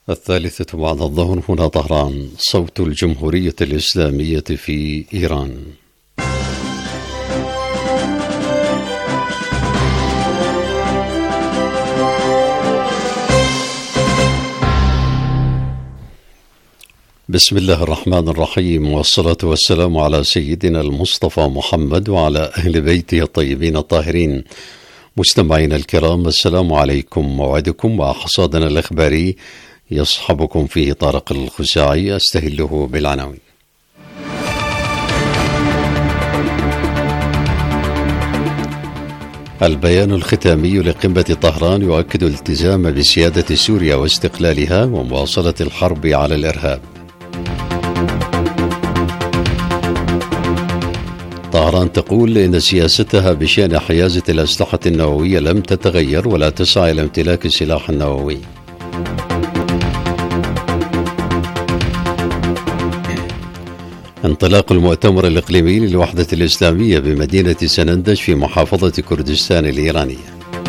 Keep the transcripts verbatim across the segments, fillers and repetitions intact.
الثالثة بعد الظهر هنا طهران، صوت الجمهورية الإسلامية في إيران. بسم الله الرحمن الرحيم، والصلاة والسلام على سيدنا المصطفى محمد وعلى أهل بيته الطيبين الطاهرين. مستمعينا الكرام، السلام عليكم. موعدكم وحصادنا الإخباري يصحبكم فيه طارق الخزاعي، أستهله بالعناوين. البيان الختامي لقمة طهران يؤكد الالتزام بسيادة سوريا واستقلالها ومواصلة الحرب على الإرهاب. طهران تقول إن سياستها بشأن حيازة الأسلحة النووية لم تتغير ولا تسعى إلى امتلاك السلاح النووي. انطلاق المؤتمر الإقليمي للوحدة الإسلامية بمدينة سنندج في محافظة كردستان الإيرانية.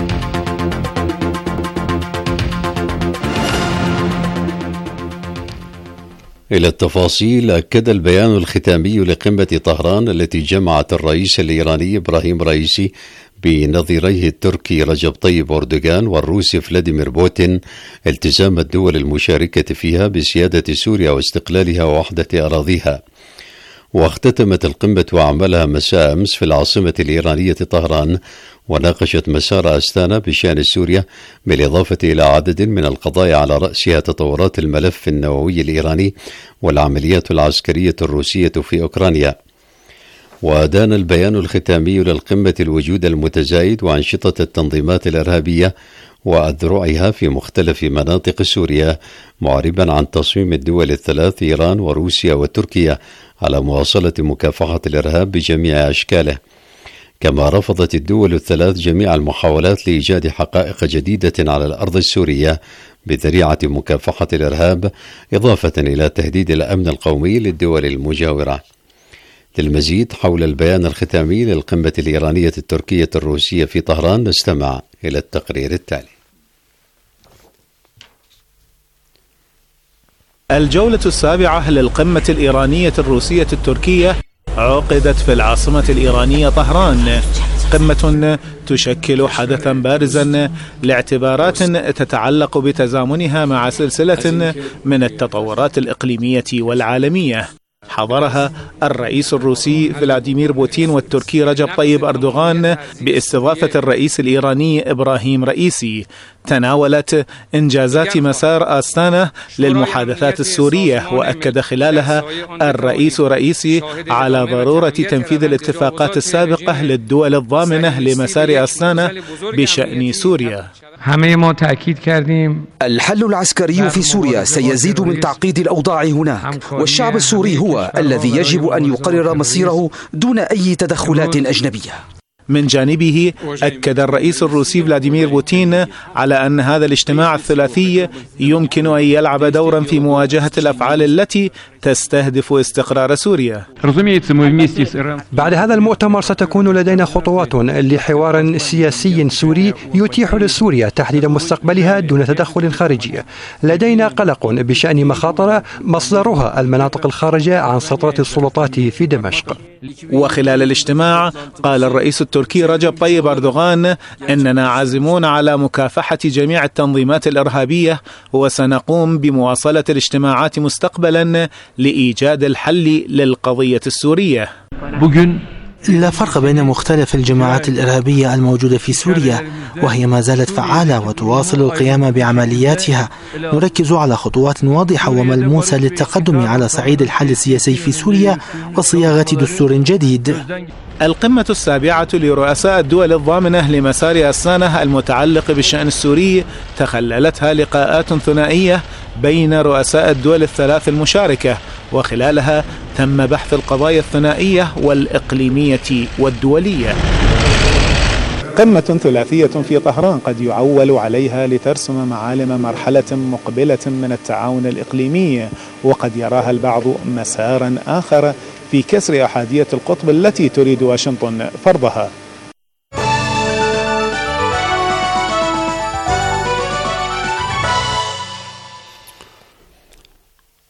إلى التفاصيل. أكد البيان الختامي لقمة طهران التي جمعت الرئيس الإيراني إبراهيم رئيسي بنظيريه التركي رجب طيب أردوغان والروسي فلاديمير بوتين التزام الدول المشاركة فيها بسيادة سوريا واستقلالها ووحدة أراضيها. واختتمت القمة أعمالها مساء أمس في العاصمة الإيرانية طهران، وناقشت مسار أستانا بشأن سوريا، بالإضافة إلى عدد من القضايا على رأسها تطورات الملف النووي الإيراني والعمليات العسكرية الروسية في أوكرانيا. وأدان البيان الختامي للقمة الوجود المتزايد وأنشطة التنظيمات الإرهابية وأذرعها في مختلف مناطق سوريا، معربا عن تصميم الدول الثلاث إيران وروسيا وتركيا على مواصلة مكافحة الإرهاب بجميع أشكاله. كما رفضت الدول الثلاث جميع المحاولات لإيجاد حقائق جديدة على الأرض السورية بذريعة مكافحة الإرهاب، إضافة إلى تهديد الأمن القومي للدول المجاورة. للمزيد حول البيان الختامي للقمة الإيرانية التركية الروسية في طهران نستمع إلى التقرير التالي. الجولة السابعة للقمة الإيرانية الروسية التركية عقدت في العاصمة الإيرانية طهران، قمة تشكل حدثا بارزا لاعتبارات تتعلق بتزامنها مع سلسلة من التطورات الإقليمية والعالمية حضرها الرئيس الروسي فلاديمير بوتين والتركي رجب طيب أردوغان باستضافة الرئيس الإيراني إبراهيم رئيسي. تناولت إنجازات مسار أستانا للمحادثات السورية، وأكد خلالها الرئيس رئيسي على ضرورة تنفيذ الاتفاقات السابقة للدول الضامنة لمسار أستانا بشأن سوريا. الحل العسكري في سوريا سيزيد من تعقيد الأوضاع هناك، والشعب السوري هو الذي يجب أن يقرر مصيره دون أي تدخلات أجنبية. من جانبه أكد الرئيس الروسي فلاديمير بوتين على أن هذا الاجتماع الثلاثي يمكن أن يلعب دورا في مواجهة الأفعال التي تستهدف استقرار سوريا. بعد هذا المؤتمر ستكون لدينا خطوات لحوار سياسي سوري يتيح لسوريا تحديد مستقبلها دون تدخل خارجي. لدينا قلق بشأن مخاطر مصدرها المناطق الخارجة عن سيطرة السلطات في دمشق. وخلال الاجتماع قال الرئيس التركي رجب طيب أردوغان إننا عازمون على مكافحة جميع التنظيمات الإرهابية، وسنقوم بمواصلة الاجتماعات مستقبلا لإيجاد الحل للقضية السورية. لا فرق بين مختلف الجماعات الإرهابية الموجودة في سوريا، وهي ما زالت فعالة وتواصل القيام بعملياتها. نركز على خطوات واضحة وملموسة للتقدم على صعيد الحل السياسي في سوريا وصياغة دستور جديد. القمة السابعة لرؤساء الدول الضامنة لمسار أستانا المتعلق بالشأن السوري تخللتها لقاءات ثنائية بين رؤساء الدول الثلاث المشاركة، وخلالها تم بحث القضايا الثنائية والإقليمية والدولية. قمة ثلاثية في طهران قد يعول عليها لترسم معالم مرحلة مقبلة من التعاون الإقليمي، وقد يراها البعض مسارا آخر في كسر أحادية القطب التي تريد واشنطن فرضها.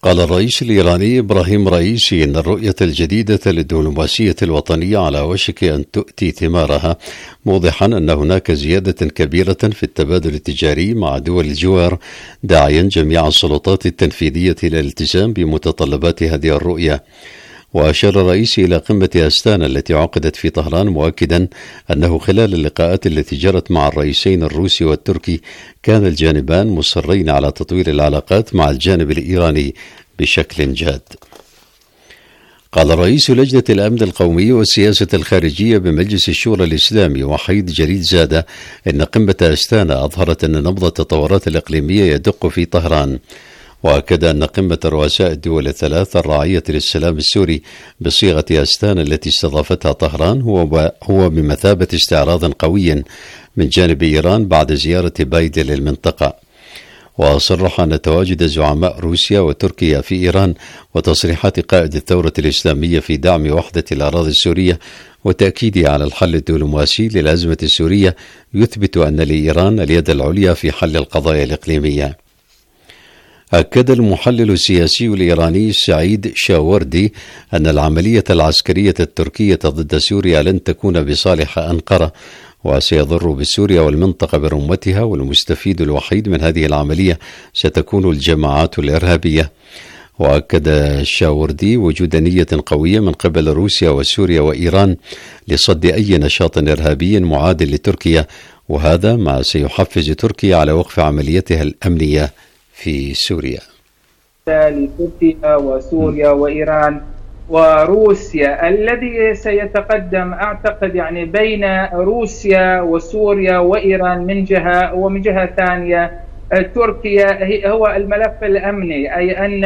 قال الرئيس الإيراني إبراهيم رئيسي إن الرؤية الجديدة للدبلوماسية الوطنية على وشك أن تؤتي ثمارها، موضحا أن هناك زيادة كبيرة في التبادل التجاري مع دول الجوار، داعيا جميع السلطات التنفيذية إلى الالتزام بمتطلبات هذه الرؤية. وأشار الرئيس إلى قمة أستانا التي عقدت في طهران، مؤكدا أنه خلال اللقاءات التي جرت مع الرئيسين الروسي والتركي كان الجانبان مصرين على تطوير العلاقات مع الجانب الإيراني بشكل جاد. قال رئيس لجنة الأمن القومي والسياسة الخارجية بمجلس الشورى الإسلامي وحيد جريد زادة إن قمة أستانا أظهرت أن نبض التطورات الإقليمية يدق في طهران، وأكد أن قمة رؤساء الدول الثلاث الراعية للسلام السوري بصيغة أستانا التي استضافتها طهران هو هو بمثابة استعراض قوي من جانب إيران بعد زيارة بايدن للمنطقة. وصرح أن تواجد زعماء روسيا وتركيا في إيران وتصريحات قائد الثورة الإسلامية في دعم وحدة الأراضي السورية وتأكيده على الحل الدبلوماسي للأزمة السورية يثبت أن لإيران اليد العليا في حل القضايا الإقليمية. أكد المحلل السياسي الإيراني سعيد شاوردي أن العملية العسكرية التركية ضد سوريا لن تكون بصالح أنقرة، وسيضر بسوريا والمنطقة برمتها، والمستفيد الوحيد من هذه العملية ستكون الجماعات الإرهابية. وأكد الشاوردي وجود نية قوية من قبل روسيا وسوريا وإيران لصد أي نشاط إرهابي معاد لتركيا، وهذا ما سيحفز تركيا على وقف عمليتها الأمنية في سوريا. لتركيا وسوريا وإيران وروسيا الذي سيتقدم أعتقد يعني بين روسيا وسوريا وإيران من جهة، ومن جهة ثانية تركيا هو الملف الأمني، أي أن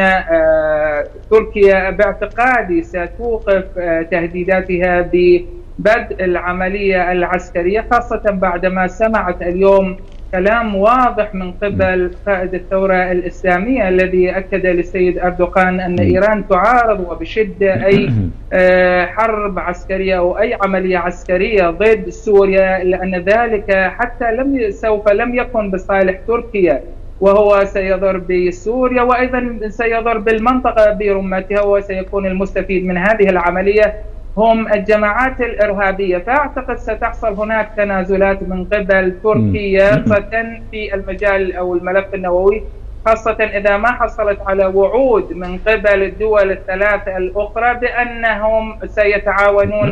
تركيا باعتقادي ستوقف تهديداتها ببدء العملية العسكرية، خاصة بعدما سمعت اليوم كلام واضح من قبل قائد الثورة الإسلامية الذي أكد للسيد أردوغان أن إيران تعارض وبشدة أي حرب عسكرية أو أي عملية عسكرية ضد سوريا، لأن ذلك حتى لم سوف لم يكن بصالح تركيا، وهو سيضر بسوريا وأيضا سيضر بالمنطقة برمتها، وسيكون المستفيد من هذه العملية هم الجماعات الإرهابية. فأعتقد ستحصل هناك تنازلات من قبل تركيا خاصة في المجال أو الملف النووي، خاصة إذا ما حصلت على وعود من قبل الدول الثلاثة الأخرى بأنهم سيتعاونون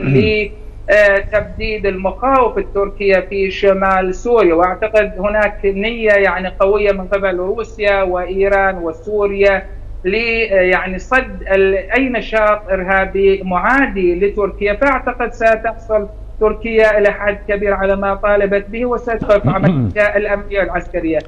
لتبديد المخاوف التركية في شمال سوريا. وأعتقد هناك نية يعني قوية من قبل روسيا وإيران وسوريا لي يعني صد أي نشاط إرهابي معادي لتركيا. فأعتقد ستحصل تركيا إلى حد كبير على ما طالبت به وستوقف عملية الأمنية العسكرية.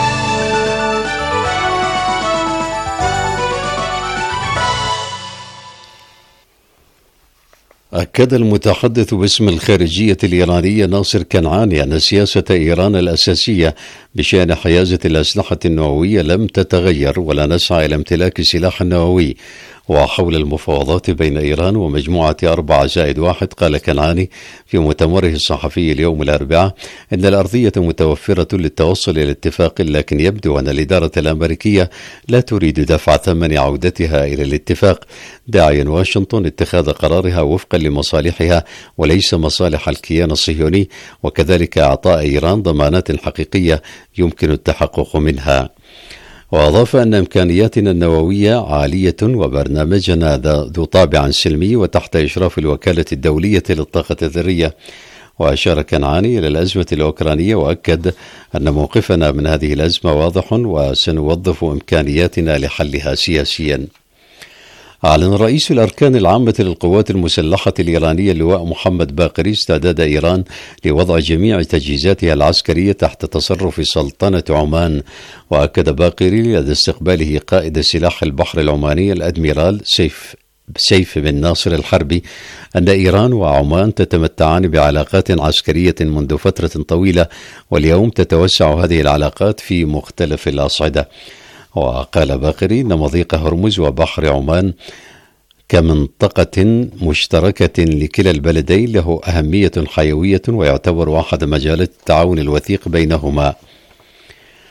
أكد المتحدث باسم الخارجية الإيرانية ناصر كنعاني أن سياسة إيران الأساسية بشأن حيازة الأسلحة النووية لم تتغير ولا نسعى إلى امتلاك السلاح النووي. وحول المفاوضات بين إيران ومجموعة أربعة زائد واحد قال كنعاني في مؤتمره الصحفي اليوم الأربعاء إن الأرضية متوفرة للتوصل إلى اتفاق، لكن يبدو أن الإدارة الأمريكية لا تريد دفع ثمن عودتها إلى الاتفاق، داعيا واشنطن اتخاذ قرارها وفقا لمصالحها وليس مصالح الكيان الصهيوني، وكذلك إعطاء إيران ضمانات حقيقية يمكن التحقق منها. وأضاف أن إمكانياتنا النووية عالية وبرنامجنا ذو طابع سلمي وتحت إشراف الوكالة الدولية للطاقة الذرية. وأشار كنعاني إلى الأزمة الأوكرانية وأكد أن موقفنا من هذه الأزمة واضح وسنوظف إمكانياتنا لحلها سياسيا. أعلن رئيس الأركان العامة للقوات المسلحة الإيرانية اللواء محمد باقري استعداد إيران لوضع جميع تجهيزاتها العسكرية تحت تصرف سلطنة عمان. وأكد باقري لدى استقباله قائد سلاح البحر العماني الأدميرال سيف سيف بن ناصر الحربي أن إيران وعمان تتمتعان بعلاقات عسكرية منذ فترة طويلة، واليوم تتوسع هذه العلاقات في مختلف الأصعدة. وقال باقري إن مضيق هرمز وبحر عمان كمنطقة مشتركة لكلا البلدين له أهمية حيوية ويعتبر أحد مجالات التعاون الوثيق بينهما.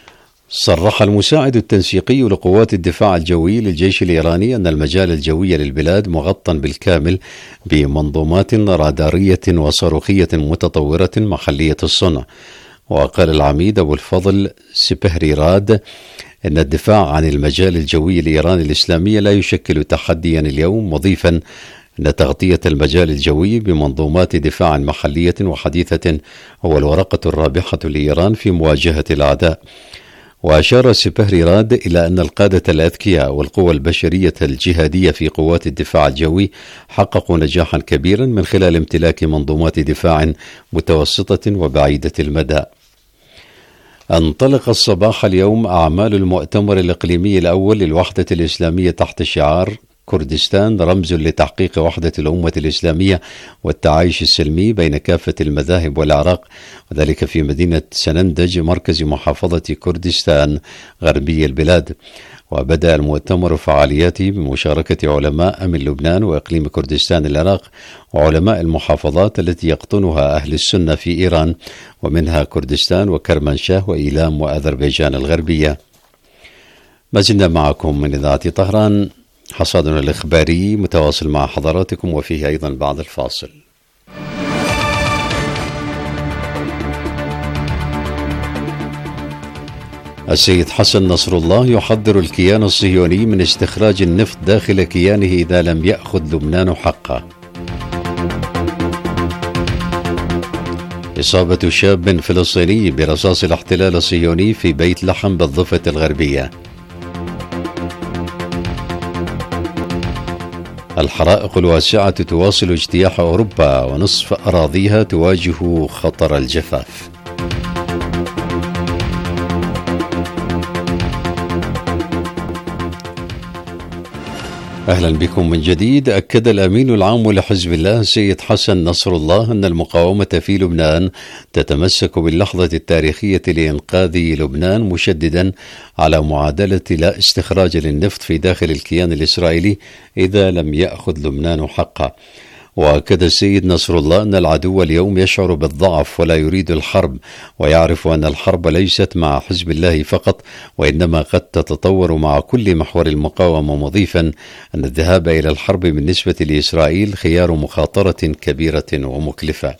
صرح المساعد التنسيقي لقوات الدفاع الجوي للجيش الإيراني أن المجال الجوي للبلاد مغطى بالكامل بمنظومات رادارية وصاروخية متطورة محلية الصنع. وقال العميد أبو الفضل سبهري راد إن الدفاع عن المجال الجوي الإيراني الإسلامي لا يشكل تحديا اليوم، مضيفا أن تغطية المجال الجوي بمنظومات دفاع محلية وحديثة هو الورقة الرابحة لإيران في مواجهة الأعداء. وأشار سبهري راد إلى أن القادة الأذكياء والقوى البشرية الجهادية في قوات الدفاع الجوي حققوا نجاحا كبيرا من خلال امتلاك منظومات دفاع متوسطة وبعيدة المدى. انطلق الصباح اليوم أعمال المؤتمر الإقليمي الأول للوحدة الإسلامية تحت شعار كردستان رمز لتحقيق وحدة الأمة الإسلامية والتعايش السلمي بين كافة المذاهب والأعراق، وذلك في مدينة سنندج مركز محافظة كردستان غربي البلاد. وبدأ المؤتمر فعالياته بمشاركة علماء من لبنان وإقليم كردستان العراق وعلماء المحافظات التي يقطنها أهل السنة في إيران، ومنها كردستان وكرمانشاه وإيلام وأذربيجان الغربية. ما زلنا معكم من إذاعة طهران، حصادنا الإخباري متواصل مع حضراتكم وفيه أيضا بعد الفاصل. السيد حسن نصر الله يحذر الكيان الصهيوني من استخراج النفط داخل كيانه إذا لم يأخذ لبنان حقه. إصابة شاب فلسطيني برصاص الاحتلال الصهيوني في بيت لحم بالضفة الغربية. الحرائق الواسعة تواصل اجتياح أوروبا ونصف أراضيها تواجه خطر الجفاف. أهلا بكم من جديد. أكد الأمين العام لحزب الله السيد حسن نصر الله أن المقاومة في لبنان تتمسك باللحظة التاريخية لإنقاذ لبنان، مشددا على معادلة لا استخراج للنفط في داخل الكيان الإسرائيلي إذا لم يأخذ لبنان حقه. وأكد السيد نصر الله أن العدو اليوم يشعر بالضعف ولا يريد الحرب، ويعرف أن الحرب ليست مع حزب الله فقط وإنما قد تتطور مع كل محور المقاومة، مضيفا أن الذهاب إلى الحرب بالنسبة لإسرائيل خيار مخاطرة كبيرة ومكلفة.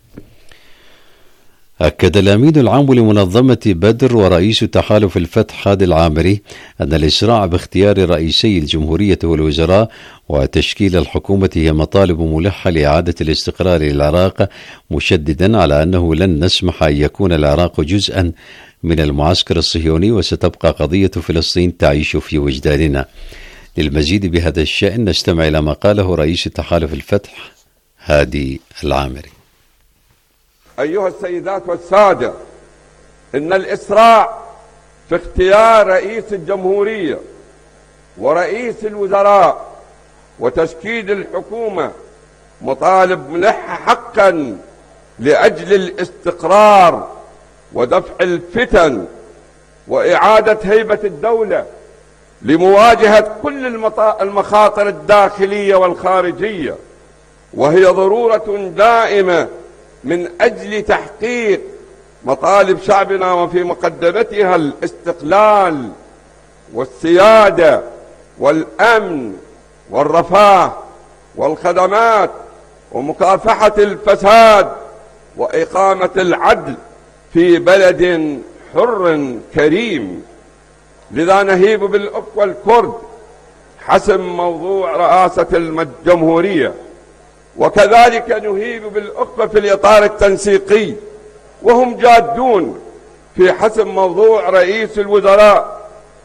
أكد الأمين العام لمنظمة بدر ورئيس تحالف الفتح هادي العامري أن الإسراع باختيار رئيسي الجمهورية والوزراء وتشكيل الحكومة هي مطالب ملحة لإعادة الاستقرار للعراق، مشددا على أنه لن نسمح أن يكون العراق جزءا من المعسكر الصهيوني، وستبقى قضية فلسطين تعيش في وجداننا. للمزيد بهذا الشأن نستمع إلى ما قاله رئيس تحالف الفتح هادي العامري. أيها السيدات والسادة، إن الإسراع في اختيار رئيس الجمهورية ورئيس الوزراء وتشكيل الحكومة مطالب ملحة حقا لأجل الاستقرار ودفع الفتن وإعادة هيبة الدولة لمواجهة كل المخاطر الداخلية والخارجية، وهي ضرورة دائمة من أجل تحقيق مطالب شعبنا وفي مقدمتها الاستقلال والسيادة والأمن والرفاه والخدمات ومكافحة الفساد وإقامة العدل في بلد حر كريم. لذا نهيب بالأخوة الكرد حسم موضوع رئاسة الجمهورية، وكذلك نهيب بالأخوة في الإطار التنسيقي وهم جادون في حسم موضوع رئيس الوزراء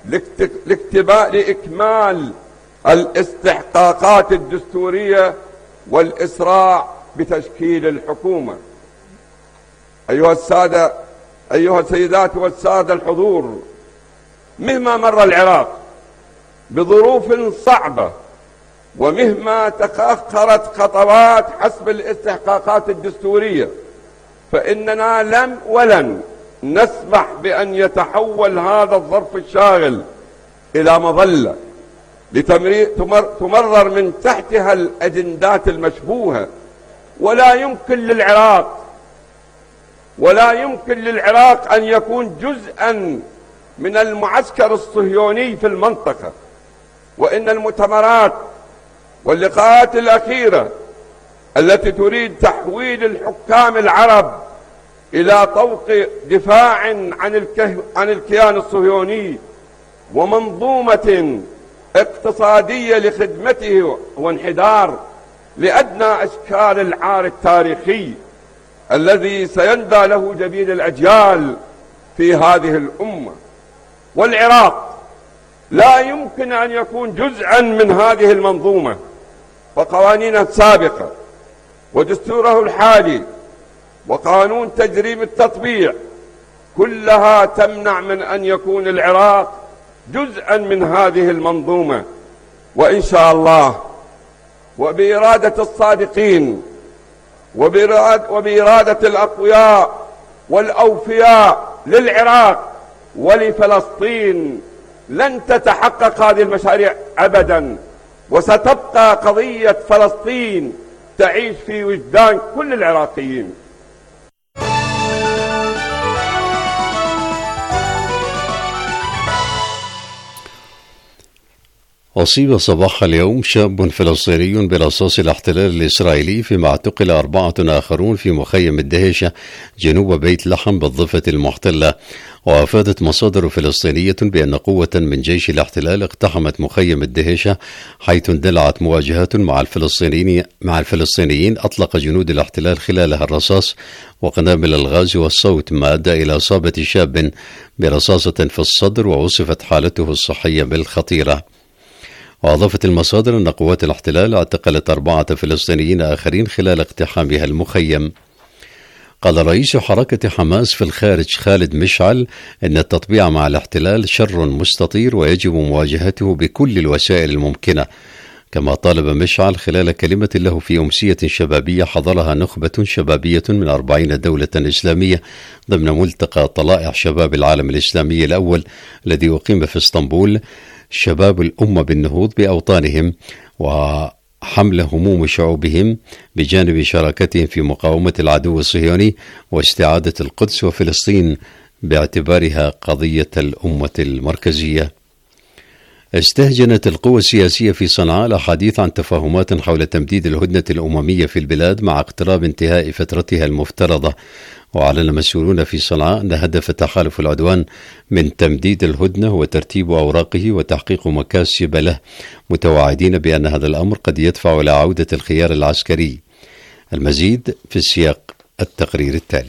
لإكمال الاستحقاقات الدستورية والإسراع بتشكيل الحكومة. أيها السادة، أيها السيدات والسادة الحضور، مهما مر العراق بظروف صعبة ومهما تأخرت خطوات حسب الاستحقاقات الدستورية، فإننا لم ولن نسمح بأن يتحول هذا الظرف الشاغل إلى مظلة تمرر من تحتها الأجندات المشبوهة. ولا يمكن للعراق ولا يمكن للعراق أن يكون جزءا من المعسكر الصهيوني في المنطقة، وإن المؤتمرات واللقاءات الأخيرة التي تريد تحويل الحكام العرب إلى طوق دفاع عن عن الكيان الصهيوني ومنظومة اقتصادية لخدمته وانحدار لأدنى أشكال العار التاريخي الذي سيندى له جبين الأجيال في هذه الأمة. والعراق لا يمكن أن يكون جزءا من هذه المنظومة، فقوانينه السابقة ودستوره الحالي وقانون تجريم التطبيع كلها تمنع من أن يكون العراق جزءا من هذه المنظومة. وإن شاء الله وبإرادة الصادقين وبإرادة الأقوياء والأوفياء للعراق ولفلسطين لن تتحقق هذه المشاريع أبدا، وستبقى قضية فلسطين تعيش في وجدان كل العراقيين. أصيب صباح اليوم شاب فلسطيني برصاص الاحتلال الإسرائيلي، فيما اعتقل أربعة آخرون في مخيم الدهيشة جنوب بيت لحم بالضفة المحتلة. وأفادت مصادر فلسطينية بأن قوة من جيش الاحتلال اقتحمت مخيم الدهيشة، حيث اندلعت مواجهات مع الفلسطينيين مع الفلسطينيين أطلق جنود الاحتلال خلالها الرصاص وقنابل الغاز والصوت، ما أدى إلى إصابة شاب برصاصة في الصدر، ووصفت حالته الصحية بالخطيرة. وأضافت المصادر أن قوات الاحتلال اعتقلت أربعة فلسطينيين آخرين خلال اقتحامها المخيم. قال رئيس حركة حماس في الخارج خالد مشعل أن التطبيع مع الاحتلال شر مستطير ويجب مواجهته بكل الوسائل الممكنة. كما طالب مشعل خلال كلمة له في أمسية شبابية حضرها نخبة شبابية من أربعين دولة إسلامية ضمن ملتقى طلائع شباب العالم الإسلامي الأول الذي أقيم في اسطنبول، شباب الأمة بالنهوض بأوطانهم وحمل هموم شعوبهم بجانب شراكتهم في مقاومة العدو الصهيوني واستعادة القدس وفلسطين باعتبارها قضية الأمة المركزية. استهجنت القوى السياسية في صنعاء الحديث عن تفاهمات حول تمديد الهدنة الأممية في البلاد مع اقتراب انتهاء فترتها المفترضة. وأعلن مسؤولون في صنعاء أن هدف تحالف العدوان من تمديد الهدنة هو ترتيب أوراقه وتحقيق مكاسب له، متوعدين بأن هذا الأمر قد يدفع إلى عودة الخيار العسكري. المزيد في السياق التقرير التالي.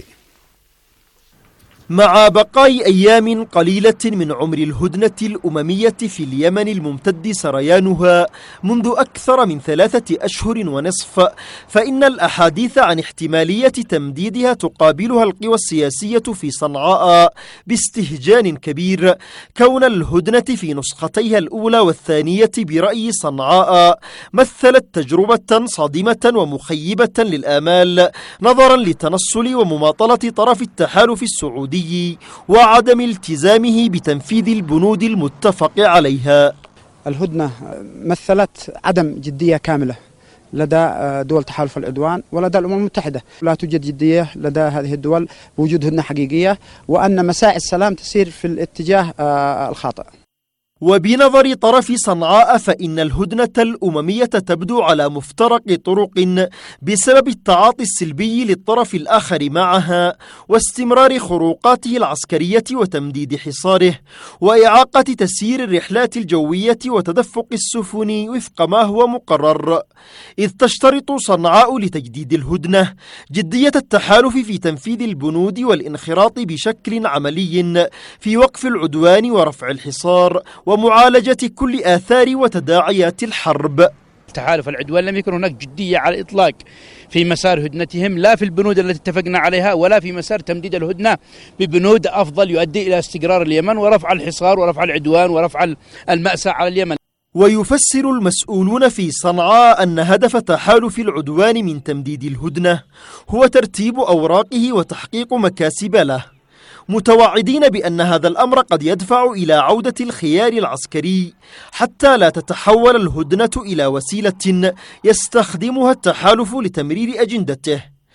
مع بقاء أيام قليلة من عمر الهدنة الأممية في اليمن الممتد سريانها منذ أكثر من ثلاثة أشهر ونصف، فإن الأحاديث عن احتمالية تمديدها تقابلها القوى السياسية في صنعاء باستهجان كبير، كون الهدنة في نسختيها الأولى والثانية برأي صنعاء مثلت تجربة صادمة ومخيبة للآمال نظرا لتنصل ومماطلة طرف التحالف السعودي وعدم التزامه بتنفيذ البنود المتفق عليها. الهدنة مثلت عدم جدية كاملة لدى دول تحالف العدوان ولدى الأمم المتحدة. لا توجد جدية لدى هذه الدول بوجود هدنة حقيقية، وأن مساعي السلام تسير في الاتجاه الخاطئ. وبنظر طرف صنعاء فإن الهدنة الأممية تبدو على مفترق طرق بسبب التعاطي السلبي للطرف الآخر معها واستمرار خروقاته العسكرية وتمديد حصاره وإعاقة تسيير الرحلات الجوية وتدفق السفن وفق ما هو مقرر، إذ تشترط صنعاء لتجديد الهدنة جدية التحالف في تنفيذ البنود والانخراط بشكل عملي في وقف العدوان ورفع الحصار ومعالجة كل آثار وتداعيات الحرب. تحالف العدوان لم يكن هناك جدية على الإطلاق في مسار هدنتهم، لا في البنود التي اتفقنا عليها ولا في مسار تمديد الهدنة ببنود أفضل يؤدي إلى استقرار اليمن ورفع الحصار ورفع العدوان ورفع المأساة على اليمن. ويفسر المسؤولون في صنعاء أن هدف تحالف العدوان من تمديد الهدنة هو ترتيب أوراقه وتحقيق مكاسب له، متوعدين بأن هذا الأمر قد يدفع إلى عودة الخيار العسكري حتى لا تتحول الهدنة إلى وسيلة يستخدمها التحالف لتمرير أجندته.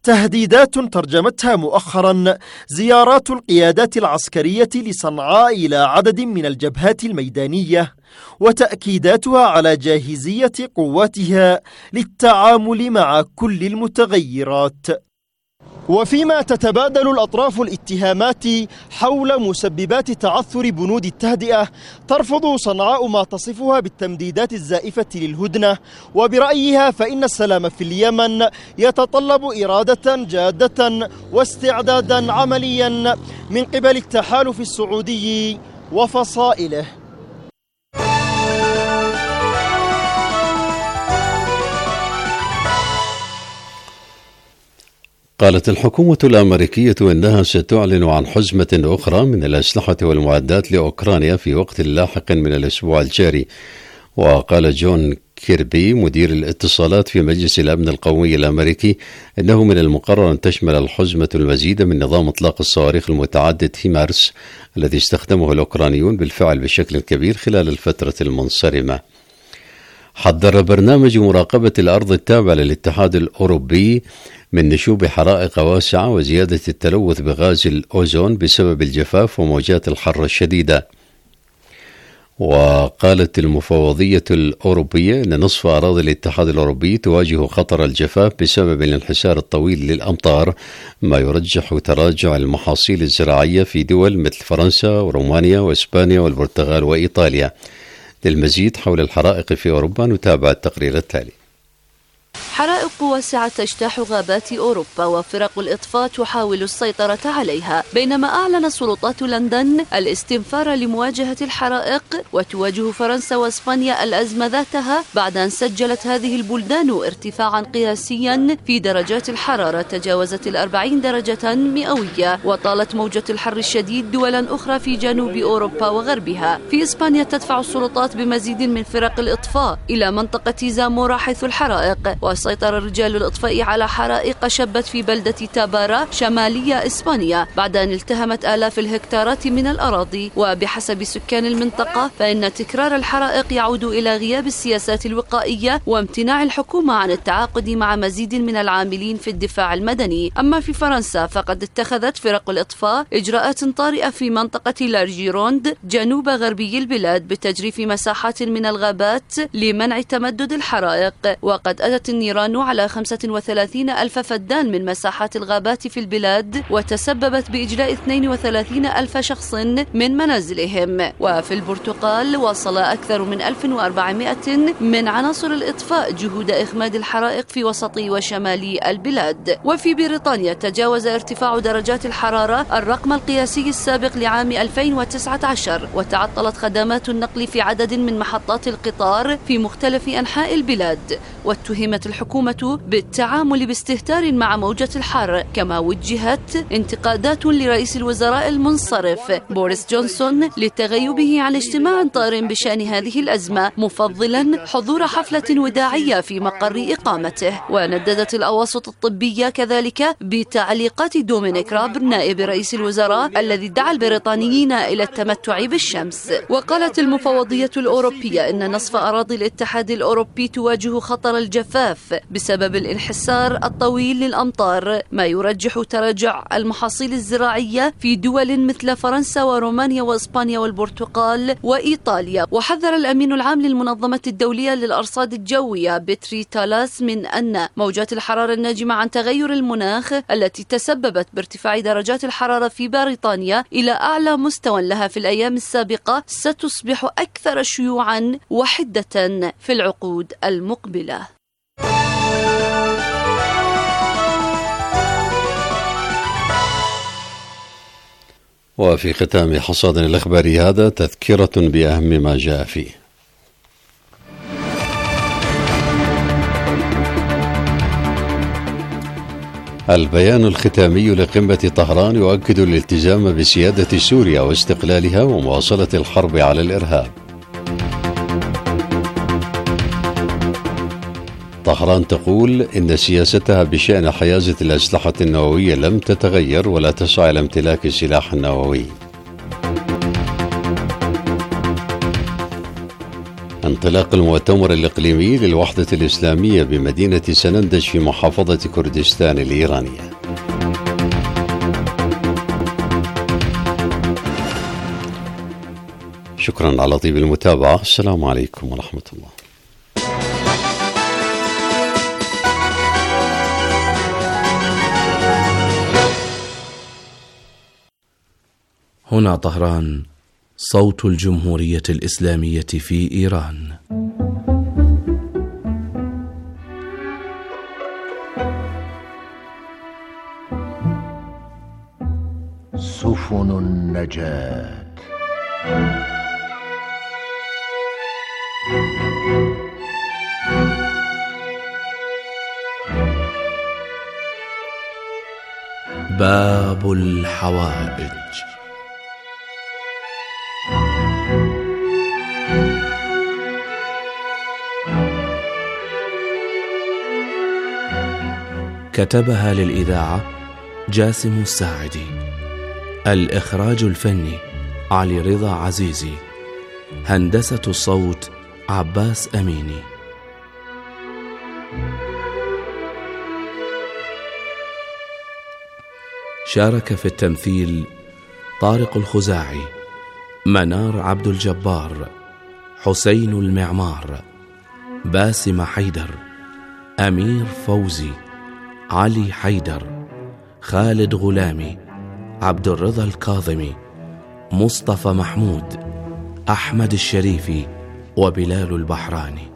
تهديدات ترجمتها مؤخرا زيارات القيادات العسكرية لصنعاء إلى عدد من الجبهات الميدانية، وتأكيداتها على جاهزية قواتها للتعامل مع كل المتغيرات. وفيما تتبادل الأطراف الاتهامات حول مسببات تعثر بنود التهدئة، ترفض صنعاء ما تصفها بالتمديدات الزائفة للهدنة، وبرأيها فإن السلام في اليمن يتطلب إرادة جادة واستعدادا عمليا من قبل التحالف السعودي وفصائله. قالت الحكومة الأمريكية إنها ستعلن عن حزمة أخرى من الأسلحة والمعدات لأوكرانيا في وقت لاحق من الأسبوع الجاري. وقال جون كيربي مدير الاتصالات في مجلس الأمن القومي الأمريكي إنه من المقرر أن تشمل الحزمة المزيد من نظام إطلاق الصواريخ المتعدد هيمارس الذي استخدمه الأوكرانيون بالفعل بشكل كبير خلال الفترة المنصرمة. حذر برنامج مراقبة الأرض التابع للاتحاد الأوروبي من نشوب حرائق واسعة وزيادة التلوث بغاز الأوزون بسبب الجفاف وموجات الحر الشديدة. وقالت المفوضية الأوروبية أن نصف أراضي الاتحاد الأوروبي تواجه خطر الجفاف بسبب الانحسار الطويل للأمطار، ما يرجح تراجع المحاصيل الزراعية في دول مثل فرنسا ورومانيا وإسبانيا والبرتغال وإيطاليا. للمزيد حول الحرائق في أوروبا نتابع التقرير التالي. حرائق واسعة تجتاح غابات أوروبا وفرق الإطفاء تحاول السيطرة عليها، بينما أعلن سلطات لندن الاستنفار لمواجهة الحرائق، وتواجه فرنسا وإسبانيا الأزمة ذاتها بعد أن سجلت هذه البلدان ارتفاعا قياسيا في درجات الحرارة تجاوزت الأربعين درجة مئوية. وطالت موجة الحر الشديد دولا أخرى في جنوب أوروبا وغربها. في إسبانيا تدفع السلطات بمزيد من فرق الإطفاء إلى منطقة زامورا حيث الحرائق، وسيطر رجال الإطفاء على حرائق شبت في بلدة تابارا شمالية إسبانيا بعد أن التهمت آلاف الهكتارات من الأراضي. وبحسب سكان المنطقة فإن تكرار الحرائق يعود إلى غياب السياسات الوقائية وامتناع الحكومة عن التعاقد مع مزيد من العاملين في الدفاع المدني. أما في فرنسا فقد اتخذت فرق الإطفاء إجراءات طارئة في منطقة لارجيروند جنوب غربي البلاد بتجريف مساحات من الغابات لمنع تمدد الحرائق. وقد أتت النيران على خمسة وثلاثين ألف فدان من مساحات الغابات في البلاد، وتسببت بإجلاء اثنين وثلاثين ألف شخص من منازلهم. وفي البرتغال وصل أكثر من ألف وأربعمائة من عناصر الإطفاء جهود إخماد الحرائق في وسط وشمال البلاد. وفي بريطانيا تجاوز ارتفاع درجات الحرارة الرقم القياسي السابق لعام ألفين وتسعة عشر، وتعطلت خدمات النقل في عدد من محطات القطار في مختلف أنحاء البلاد. واتهمت الحكومة بالتعامل باستهتار مع موجة الحر، كما وجهت انتقادات لرئيس الوزراء المنصرف بوريس جونسون لتغيبه عن اجتماع طار بشأن هذه الأزمة، مفضلا حضور حفلة وداعية في مقر إقامته. ونددت الأواسط الطبية كذلك بتعليقات دومينيك راب نائب رئيس الوزراء الذي دعا البريطانيين إلى التمتع بالشمس. وقالت المفوضية الأوروبية إن نصف أراضي الاتحاد الأوروبي تواجه خطر الجفاف بسبب الانحسار الطويل للأمطار، ما يرجح تراجع المحاصيل الزراعية في دول مثل فرنسا ورومانيا وإسبانيا والبرتغال وإيطاليا. وحذر الأمين العام للمنظمة الدولية للأرصاد الجوية بيتري تالاس من أن موجات الحرارة الناجمة عن تغير المناخ التي تسببت بارتفاع درجات الحرارة في بريطانيا إلى أعلى مستوى لها في الأيام السابقة ستصبح أكثر شيوعا وحدة في العقود المقبلة. وفي ختام حصادنا الإخباري هذا تذكرة بأهم ما جاء فيه. البيان الختامي لقمة طهران يؤكد الالتزام بسيادة سوريا واستقلالها ومواصلة الحرب على الإرهاب. طهران تقول إن سياستها بشأن حيازة الأسلحة النووية لم تتغير ولا تسعى إلى امتلاك السلاح النووي. انطلاق المؤتمر الإقليمي للوحدة الإسلامية بمدينة سنندج في محافظة كردستان الإيرانية. شكرا على طيب المتابعة. السلام عليكم ورحمة الله. هنا طهران، صوت الجمهورية الإسلامية في إيران. سفن النجاة. باب الحوائج. كتبها للإذاعة جاسم الساعدي. الإخراج الفني علي رضا عزيزي. هندسة الصوت عباس أميني. شارك في التمثيل طارق الخزاعي، منار عبد الجبار، حسين المعمار، باسم حيدر، أمير فوزي، علي حيدر، خالد غلامي، عبد الرضا الكاظمي، مصطفى محمود، أحمد الشريفي، وبلال البحراني.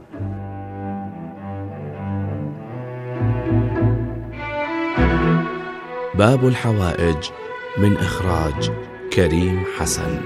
باب الحوائج من إخراج كريم حسن.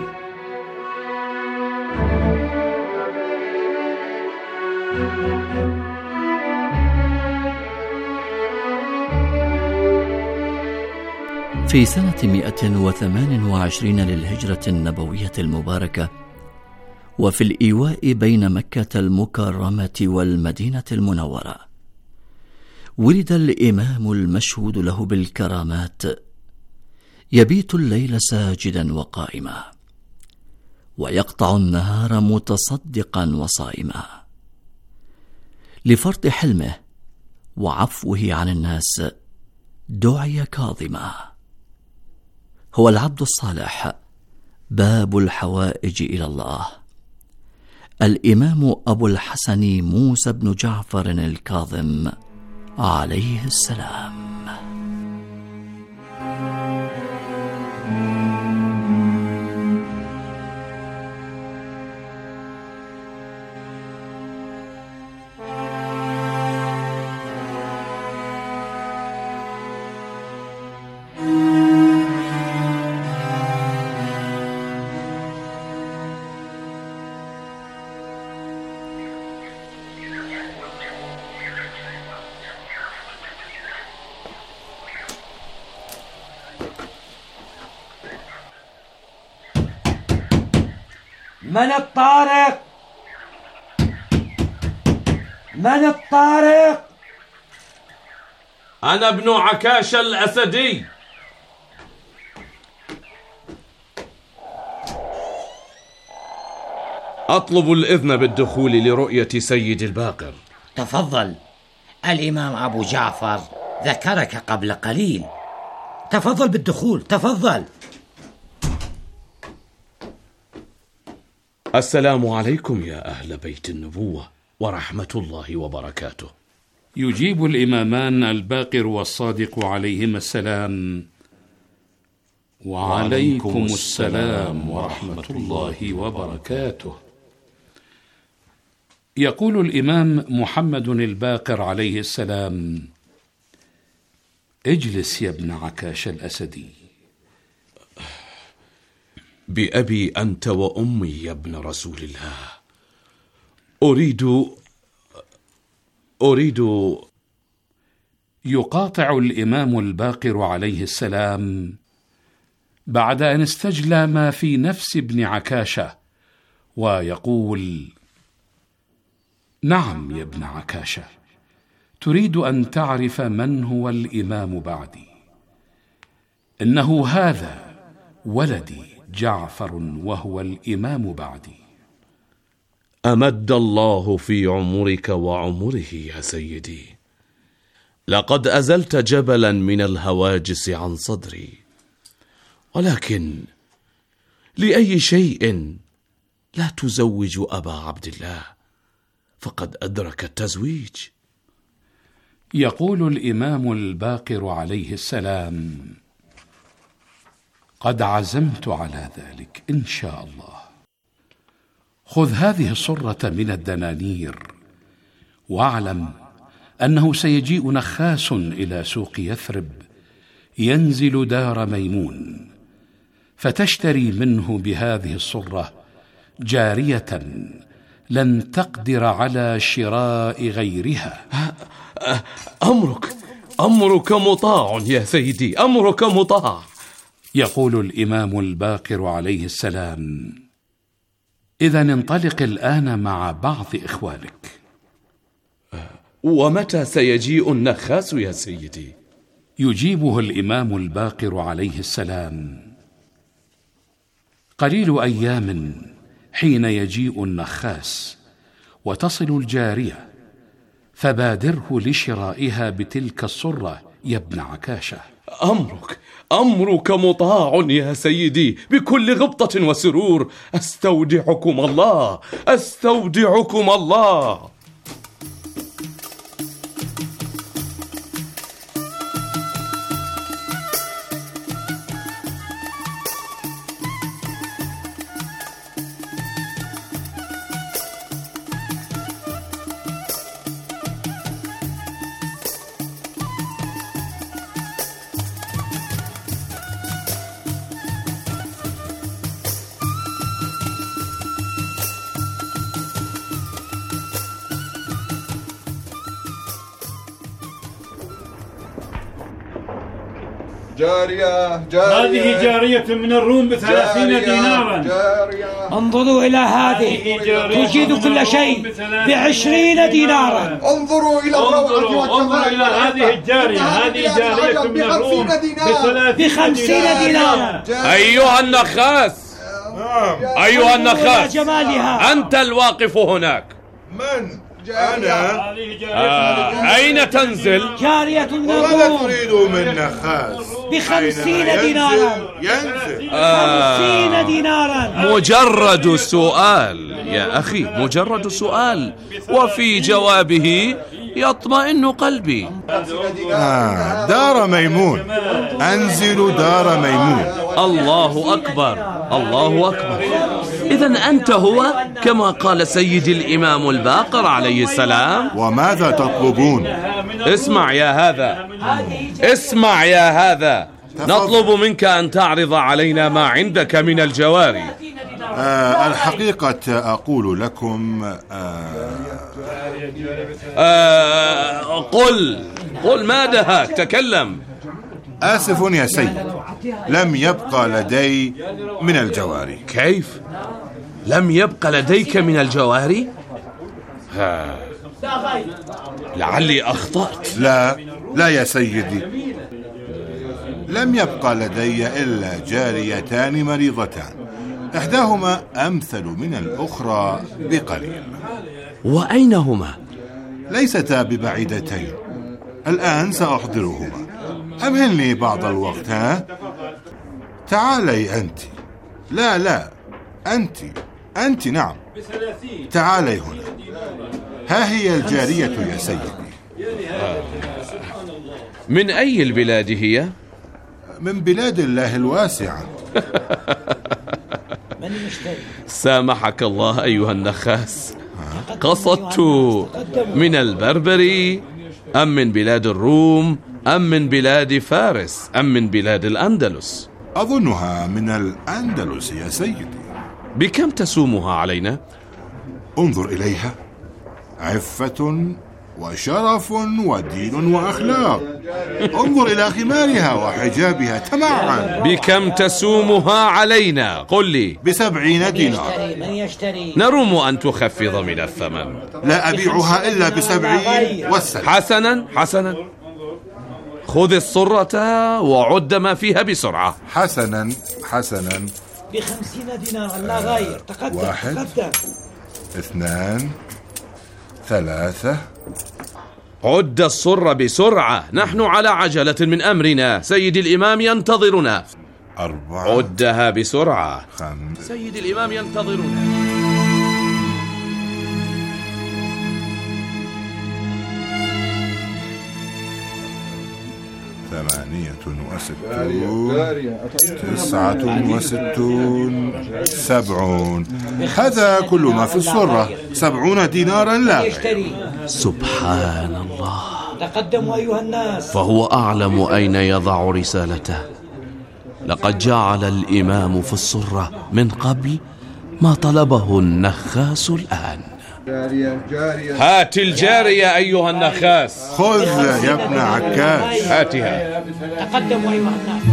في سنة مئة وثمان وعشرين للهجرة النبوية المباركة، وفي الإيواء بين مكة المكرمة والمدينة المنورة، ولد الإمام المشهود له بالكرامات، يبيت الليل ساجدا وقائما، ويقطع النهار متصدقا وصائما، لفرط حلمه وعفوه عن الناس دعي كاظما. هو العبد الصالح، باب الحوائج إلى الله، الإمام أبو الحسن موسى بن جعفر الكاظم عليه السلام. من الطارق؟ من الطارق؟ أنا ابن عكاشة الأسدي. أطلب الإذن بالدخول لرؤية سيد الباقر. تفضل، الإمام أبو جعفر ذكرك قبل قليل. تفضل بالدخول، تفضل. السلام عليكم يا أهل بيت النبوة ورحمة الله وبركاته. يجيب الإمامان الباقر والصادق عليهما السلام. وعليكم السلام ورحمة الله وبركاته. يقول الإمام محمد الباقر عليه السلام: اجلس يا ابن عكاشة الأسدي. بأبي أنت وأمي يا ابن رسول الله، أريد أريد يقاطع الإمام الباقر عليه السلام بعد أن استجلى ما في نفس ابن عكاشة، ويقول: نعم يا ابن عكاشة، تريد أن تعرف من هو الإمام بعدي. إنه هذا ولدي جعفر وهو الإمام بعدي. أمد الله في عمرك وعمره يا سيدي. لقد أزلت جبلا من الهواجس عن صدري، ولكن لأي شيء لا تزوج أبا عبد الله، فقد أدرك التزويج. يقول الإمام الباقر عليه السلام: قد عزمت على ذلك إن شاء الله. خذ هذه الصرة من الدنانير، واعلم أنه سيجيء نخاس إلى سوق يثرب ينزل دار ميمون، فتشتري منه بهذه الصرة جارية لن تقدر على شراء غيرها. أمرك أمرك مطاع يا سيدي، أمرك مطاع. يقول الإمام الباقر عليه السلام: إذا انطلق الآن مع بعض إخوانك. ومتى سيجيء النخاس يا سيدي؟ يجيبه الإمام الباقر عليه السلام: قليل أيام حين يجيء النخاس وتصل الجارية، فبادره لشرائها بتلك الصرة يا ابن عكاشة. أمرك أمرك مطاع يا سيدي، بكل غبطة وسرور. أستودعكم الله، أستودعكم الله. جارية جارية هذه جارية من الروم بثلاثين دينارا. جارية انظروا إلى هذه تجيد كل شيء بعشرين دينارا. انظروا إلى انظروا انظروا إلى هذه الجارية، هذه جارية من الروم بخمسين دينارا. أيها النخاس، أيها النخاس، أنت الواقف هناك. من؟ أنا؟ آه. أين تنزل؟ جارية من وماذا تريد من نخاس؟ بخمسين دينارا. ينزل آه. خمسين دينارا. مجرد سؤال يا أخي، مجرد سؤال، وفي جوابه يطمئن قلبي. آه. دار ميمون، أنزل دار ميمون. الله أكبر، الله أكبر. إذن أنت هو كما قال سيدي الإمام الباقر عليه السلام. وماذا تطلبون؟ اسمع يا هذا، اسمع يا هذا، نطلب منك أن تعرض علينا ما عندك من الجواري. آه الحقيقة أقول لكم آه آه قل قل ما دهاك، تكلم. آسف يا سيد، لم يبقى لدي من الجواري. كيف؟ لم يبقى لديك من الجواري؟ ها. لعلي أخطأت. لا لا يا سيدي، لم يبقى لدي إلا جاريتان مريضتان، إحداهما أمثل من الأخرى بقليل. وأين هما؟ ليستا ببعيدتين، الآن سأحضرهما. أمهلني بعض الوقت. ها؟ تعالي أنت. لا لا أنت أنت نعم، تعالي هنا. ها هي الجارية يا سيدي. من أي البلاد هي؟ من بلاد الله الواسعة. سامحك الله أيها النخاس، قصدت من البربر أم من بلاد الروم أم من بلاد فارس أم من بلاد الأندلس؟ أظنها من الأندلس يا سيدي. بكم تسومها علينا؟ انظر إليها، عفة وشرف ودين وأخلاق. انظر إلى خمارها وحجابها تمعا. بكم تسومها علينا؟ قل لي. بسبعين دينار. نروم أن تخفض من الثمن. لا أبيعها إلا بسبعين والسلام. حسنا حسنا، خذ الصرة وعد ما فيها بسرعة. حسنا حسنا. بخمسين دينار لا غير. تقدم واحد تقدم. اثنان، ثلاثة. عد الصر بسرعة، نحن على عجلة من أمرنا، سيد الإمام ينتظرنا. أربعة. عدها بسرعة. خمسة. سيد الإمام ينتظرنا. ثمانية وستون، تسعة وستون، سبعون. هذا كل ما في السرة، سبعون دينارا لا غير. سبحان الله. تقدموا أيها الناس. فهو أعلم أين يضع رسالته. لقد جعل الإمام في السرة من قبل ما طلبه النخاس الآن. جارية جارية. هات الجارية أيها النخاس. خذ يا ابن عكاش. هاتها. تقدموا أيها الناس.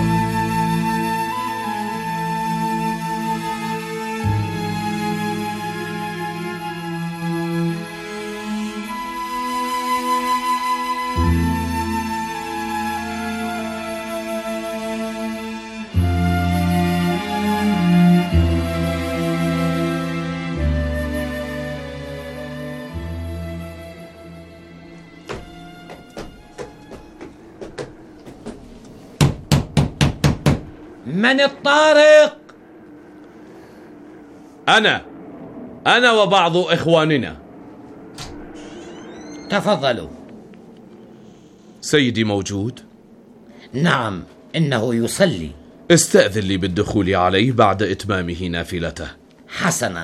من الطارق؟ أنا أنا وبعض إخواننا. تفضلوا. سيدي موجود؟ نعم، إنه يصلي. استأذن لي بالدخول عليه بعد إتمامه نافلته. حسنا.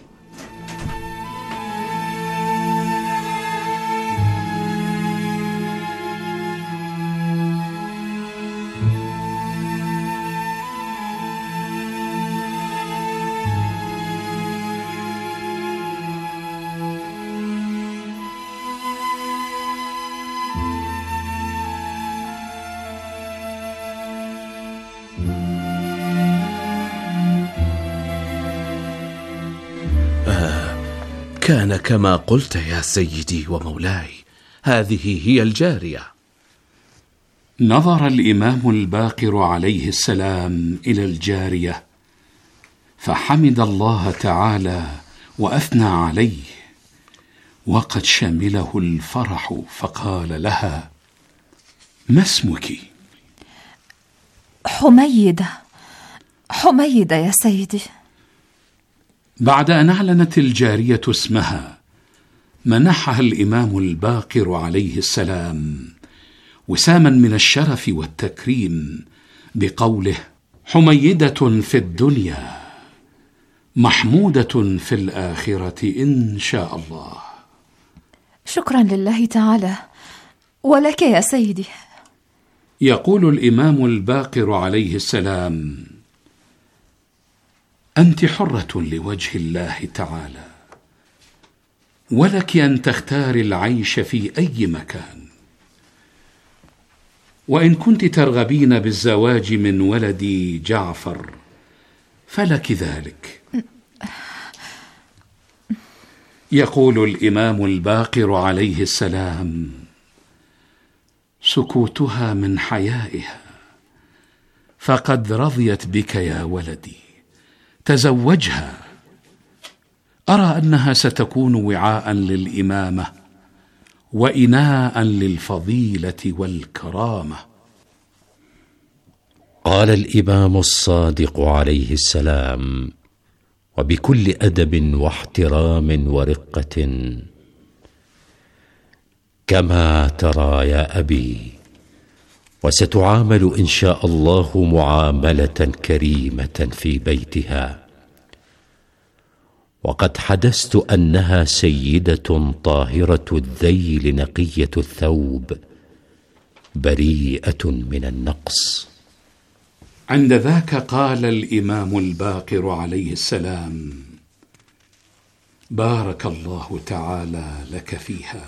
كان كما قلت يا سيدي ومولاي، هذه هي الجارية. نظر الإمام الباقر عليه السلام إلى الجارية فحمد الله تعالى وأثنى عليه، وقد شمله الفرح فقال لها: ما اسمك؟ حميدة. حميدة يا سيدي. بعد أن أعلنت الجارية اسمها، منحها الإمام الباقر عليه السلام وساما من الشرف والتكريم بقوله: حميدة في الدنيا محمودة في الآخرة إن شاء الله. شكرا لله تعالى، ولك يا سيدي. يقول الإمام الباقر عليه السلام: أنت حرة لوجه الله تعالى، ولك أن تختاري العيش في أي مكان، وإن كنت ترغبين بالزواج من ولدي جعفر فلك ذلك. يقول الإمام الباقر عليه السلام: سكوتها من حيائها، فقد رضيت بك يا ولدي، تزوجها. أرى أنها ستكون وعاء للإمامة وإناء للفضيلة والكرامة. قال الإمام الصادق عليه السلام وبكل أدب واحترام ورقة: كما ترى يا أبي، وستعامل إن شاء الله معاملة كريمة في بيتها. وقد حدثت أنها سيدة طاهرة الذيل نقية الثوب بريئة من النقص. عند ذاك قال الإمام الباقر عليه السلام: بارك الله تعالى لك فيها.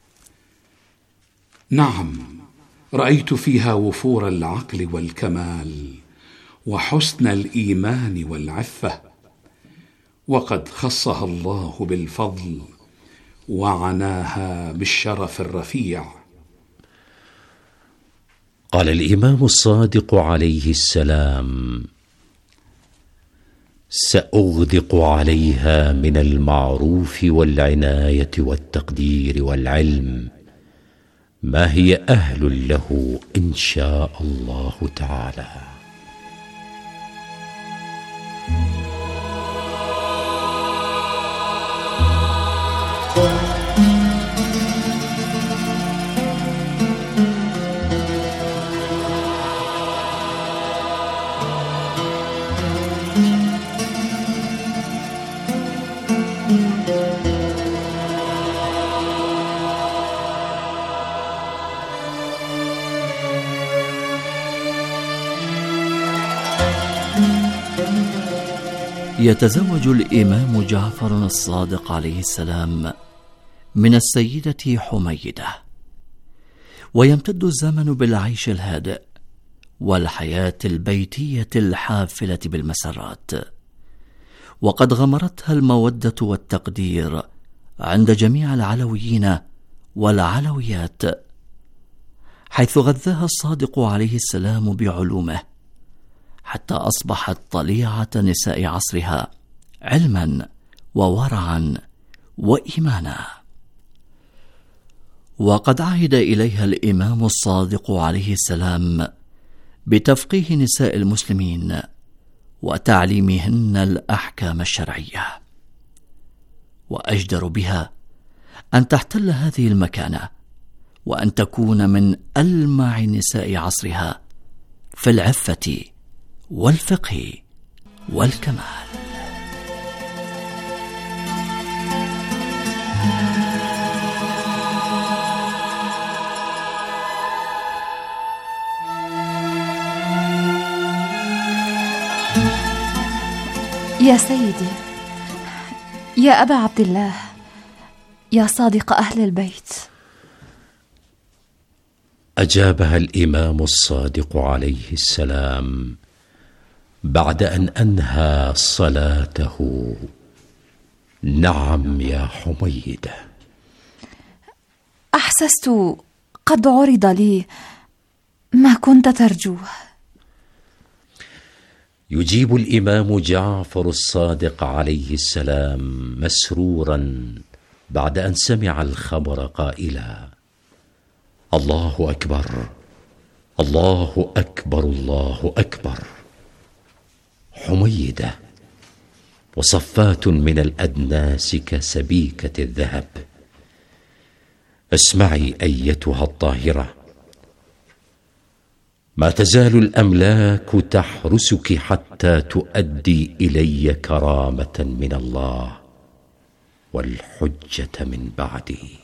نعم، رأيت فيها وفور العقل والكمال وحسن الإيمان والعفة، وقد خصها الله بالفضل وعناها بالشرف الرفيع. قال الإمام الصادق عليه السلام: سأغدق عليها من المعروف والعناية والتقدير والعلم ما هي أهل له إن شاء الله تعالى. يتزوج الإمام جعفر الصادق عليه السلام من السيدة حميدة، ويمتد الزمن بالعيش الهادئ والحياة البيتية الحافلة بالمسرات، وقد غمرتها المودة والتقدير عند جميع العلويين والعلويات، حيث غذاها الصادق عليه السلام بعلومه حتى أصبحت طليعة نساء عصرها علما وورعا وإيمانا. وقد عهد إليها الإمام الصادق عليه السلام بتفقيه نساء المسلمين وتعليمهن الأحكام الشرعية، وأجدر بها أن تحتل هذه المكانة وأن تكون من ألمع نساء عصرها في العفة والفقه والكمال. يا سيدي، يا أبا عبد الله، يا صادق أهل البيت. أجابها الإمام الصادق عليه السلام بعد أن أنهى صلاته: نعم يا حميدة. أحسست قد عرض لي ما كنت ترجوه. يجيب الإمام جعفر الصادق عليه السلام مسرورا بعد أن سمع الخبر قائلا: الله أكبر، الله أكبر، الله أكبر. حميدة وصفات من الأدناس كسبيكة الذهب. اسمعي أيتها الطاهرة، ما تزال الأملاك تحرسك حتى تؤدي إلي كرامة من الله والحجة من بعدي.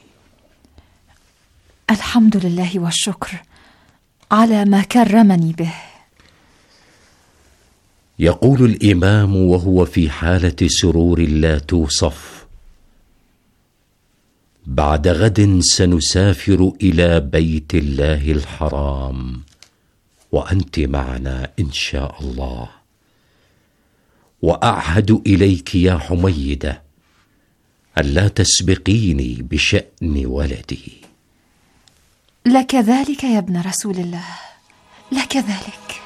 الحمد لله والشكر على ما كرمني به. يقول الإمام وهو في حالة سرور لا توصف: بعد غد سنسافر إلى بيت الله الحرام وأنت معنا إن شاء الله، وأعهد إليك يا حميدة ألا تسبقيني بشأن ولدي. لك ذلك يا ابن رسول الله، لك ذلك.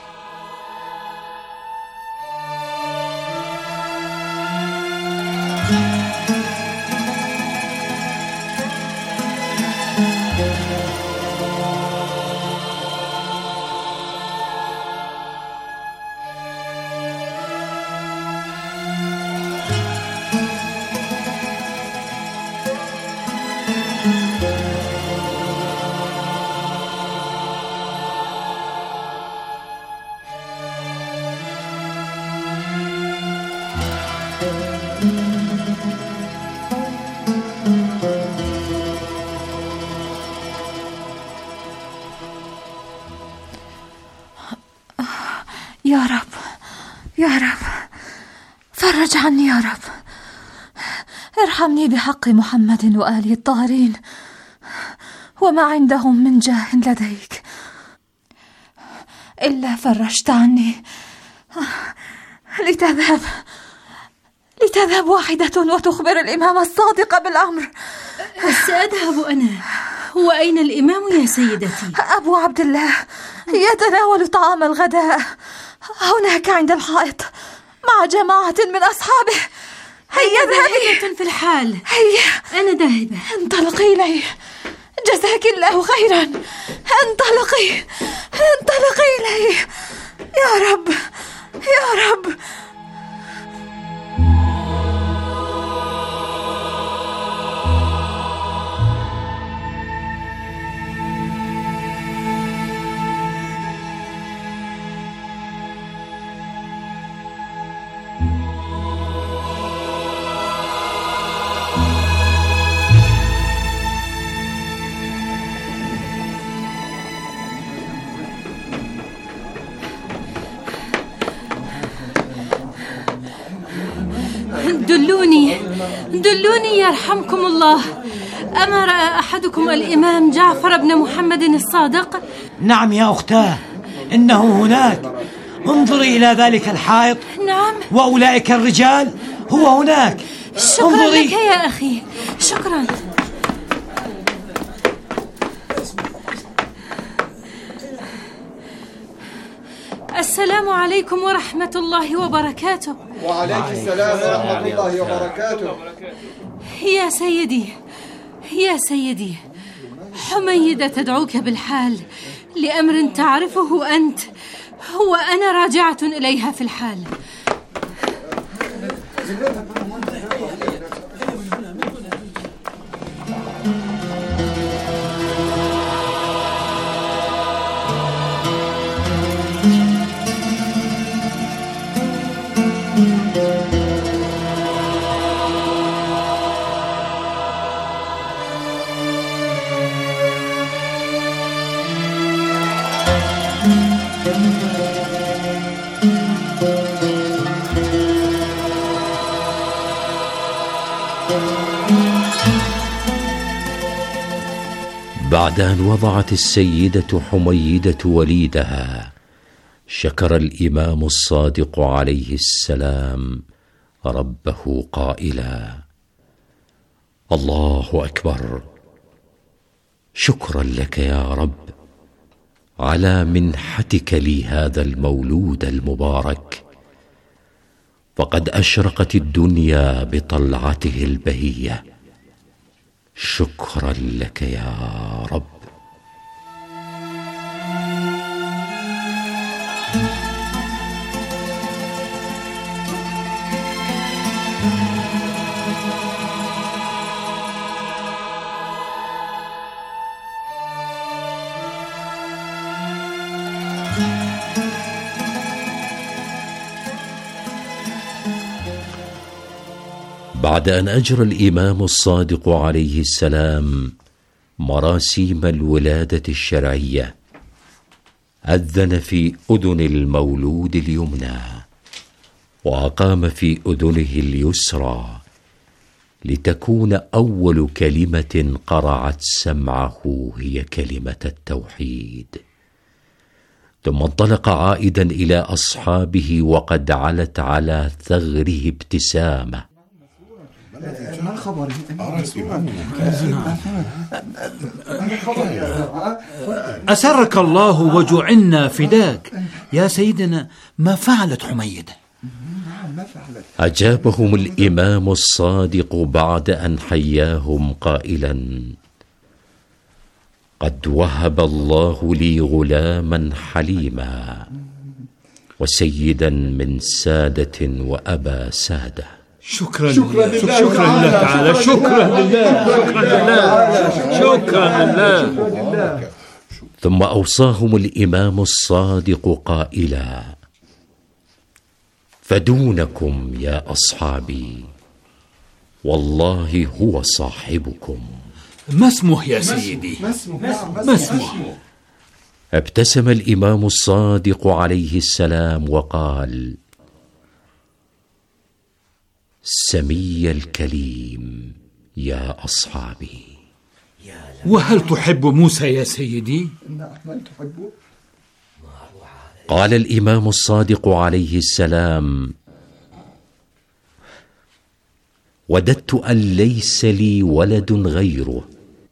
يا رب، يا رب، فرج عني يا رب، ارحمني بحق محمد وآله الطاهرين وما عندهم من جاه لديك، إلا فرجت عني. لتذهب لتذهب واحدة وتخبر الإمام الصادق بالأمر. سأذهب أنا. وأين الإمام يا سيدتي؟ أبو عبد الله يتناول طعام الغداء هناك عند الحائط، مع جماعة من أصحابه. هيا اذهبي. في الحال. هيا أنا ذاهبة. انطلقي إليه. جزاك الله خيرا. انطلقي انطلقي إليه. يا رب يا رب. دلوني دلوني يرحمكم الله. أما رأى أحدكم الإمام جعفر بن محمد الصادق؟ نعم يا أختاه، إنه هناك. انظري إلى ذلك الحائط. نعم. وأولئك الرجال، هو هناك. شكرا انظري. لك يا أخي، شكرا. السلام عليكم ورحمة الله وبركاته. وعليك السلام ورحمة الله وبركاته. يا سيدي يا سيدي، حميدة تدعوك بالحال لأمر تعرفه أنت، وأنا راجعة إليها في الحال. بعد أن وضعت السيدة حميدة وليدها، شكر الإمام الصادق عليه السلام ربه قائلا: الله أكبر، شكرا لك يا رب على منحتك لي هذا المولود المبارك، فقد أشرقت الدنيا بطلعته البهية. شكرا لك يا رب. بعد أن أجرى الإمام الصادق عليه السلام مراسيم الولادة الشرعية، أذن في أذن المولود اليمنى، وأقام في أذنه اليسرى، لتكون أول كلمة قرعت سمعه هي كلمة التوحيد. ثم انطلق عائدا إلى أصحابه وقد علت على ثغره ابتسامة. ما الخبر؟ أسرك الله وجعلنا فداك يا سيدنا. ما فعلت حميدة؟ أجابهم الإمام الصادق بعد أن حياهم قائلا: قد وهب الله لي غلاما حليما وسيدا من سادة وأبا سادة. شكرا شكرا لله شكرا لله تعالى شكرا لله شكرا لله شكرا لله. ثم أوصاهم الإمام الصادق قائلا: فدونكم يا أصحابي، والله هو صاحبكم. ما اسمه يا سيدي؟ ما اسمه؟ ابتسم الإمام الصادق عليه السلام وقال: سمي الكليم يا أصحابي. وهل تحب موسى يا سيدي؟ قال الإمام الصادق عليه السلام: وددت أن ليس لي ولد غيره،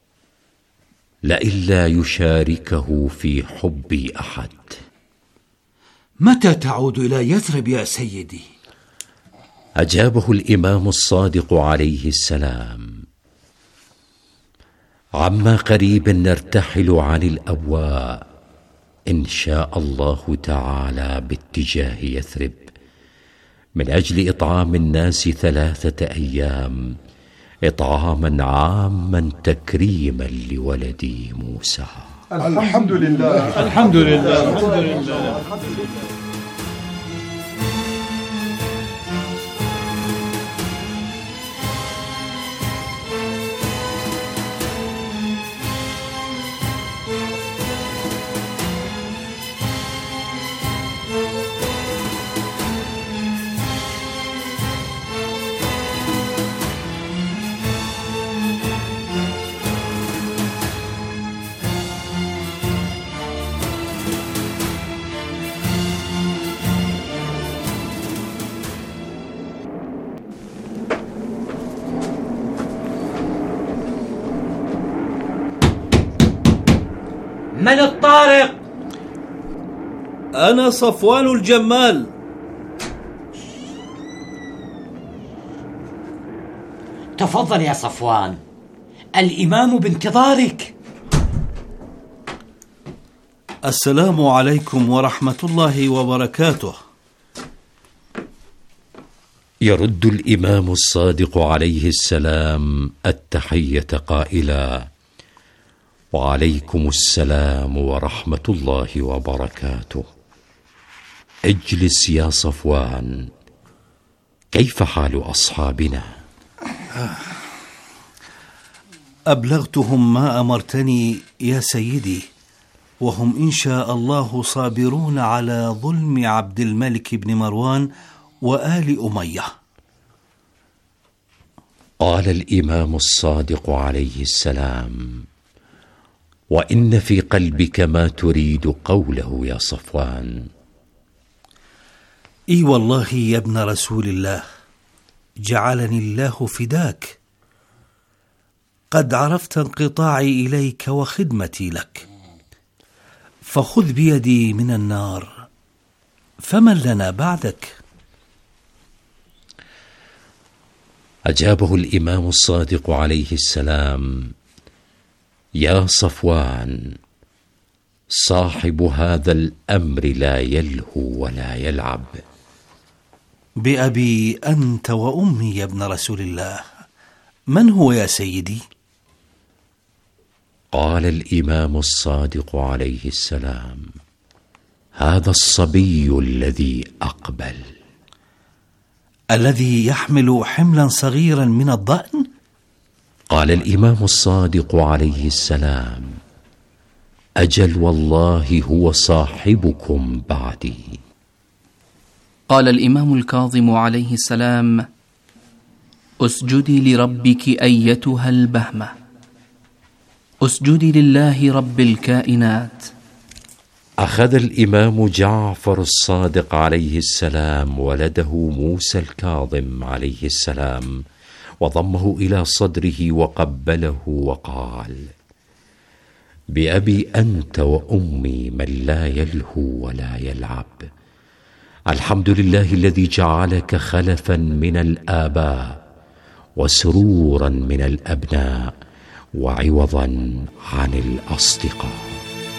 لئلا يشاركه في حبي أحد. متى تعود إلى يثرب يا سيدي؟ أجابه الإمام الصادق عليه السلام: عما قريب نرتحل عن الأبواء إن شاء الله تعالى باتجاه يثرب من أجل إطعام الناس ثلاثة أيام، إطعاما عاما تكريما لولدي موسى. الحمد لله الحمد لله الحمد لله. من الطارق؟ أنا صفوان الجمال. تفضل يا صفوان، الإمام بانتظارك. السلام عليكم ورحمة الله وبركاته. يرد الإمام الصادق عليه السلام التحية قائلا: وعليكم السلام ورحمة الله وبركاته. اجلس يا صفوان، كيف حال أصحابنا؟ أبلغتهم ما أمرتني يا سيدي، وهم إن شاء الله صابرون على ظلم عبد الملك بن مروان وآل أمية. قال الإمام الصادق عليه السلام: وإن في قلبك ما تريد قوله يا صفوان. إي والله يا ابن رسول الله، جعلني الله فداك. قد عرفت انقطاعي إليك وخدمتي لك، فخذ بيدي من النار، فمن لنا بعدك؟ أجابه الإمام الصادق عليه السلام: يا صفوان، صاحب هذا الأمر لا يلهو ولا يلعب. بأبي أنت وأمي يا ابن رسول الله، من هو يا سيدي؟ قال الإمام الصادق عليه السلام: هذا الصبي الذي أقبل. الذي يحمل حملا صغيرا من الضأن؟ قال الإمام الصادق عليه السلام: أجل والله هو صاحبكم بعدي. قال الإمام الكاظم عليه السلام: اسجدي لربك أيتها البهمة، اسجدي لله رب الكائنات. أخذ الإمام جعفر الصادق عليه السلام ولده موسى الكاظم عليه السلام وضمه إلى صدره وقبله وقال: بأبي أنت وأمي من لا يلهو ولا يلعب. الحمد لله الذي جعلك خلفا من الآباء وسرورا من الأبناء وعوضا عن الأصدقاء.